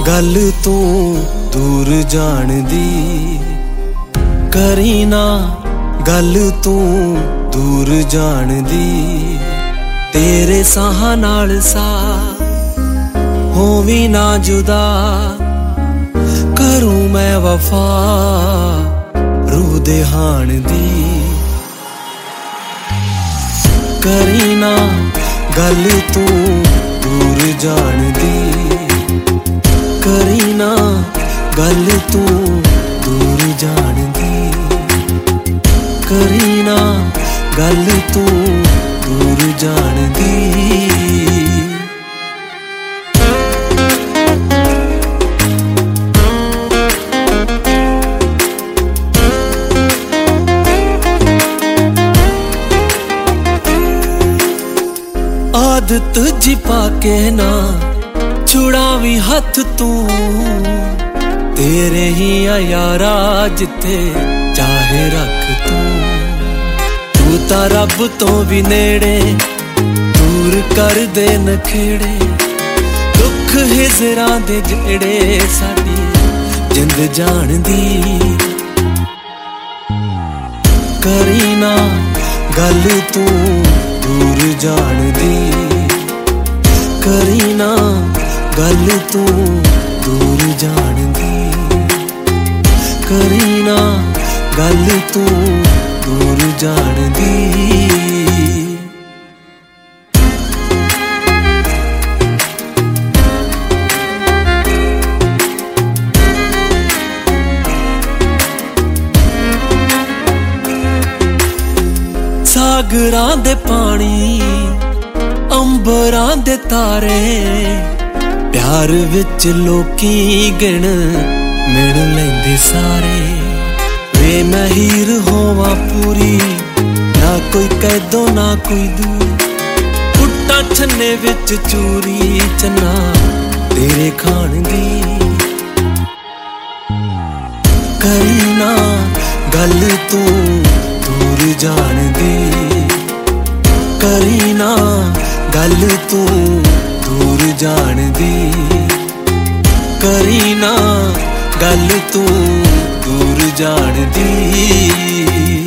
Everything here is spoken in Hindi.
गल तू दूर जान दी, करी ना गल तू दूर जान दी। तेरे साह नाल सा होवी ना जुदा, करूं मैं वफा रूह दे हाण दी। करी ना गल तू दूर जान दी, करी ना गल तू दूर जान दी, करी ना गल तू दूर जान दी। आदत जी पाके ना छुड़ावी हथ तू, तेरे ही आ यारा जिथे चाहे रख तू ता रब तो भी नेड़े, दूर कर दे नखेड़े दुख हिजरा दे जेड़े साडी जिंद जान दी। करी ना गल तू दूर जान दी, करी ना गल तू दूर जान दी, करी ना गल तू दूर जान दी। सागरां दे पानी अंबरां दे तारे, प्यार विच लोकी गिण मिण लैंदे सारे। वे मैं हीर होवां पूरी, ना कोई कैदो ना कोई दूर, फुट्टां छन्ने विच चूरी चन्ना तेरे खान दी। करी ना गल तू दूर जान दी, करी ना गल तू दूर जान दी, करी ना गल तू दूर जान दी।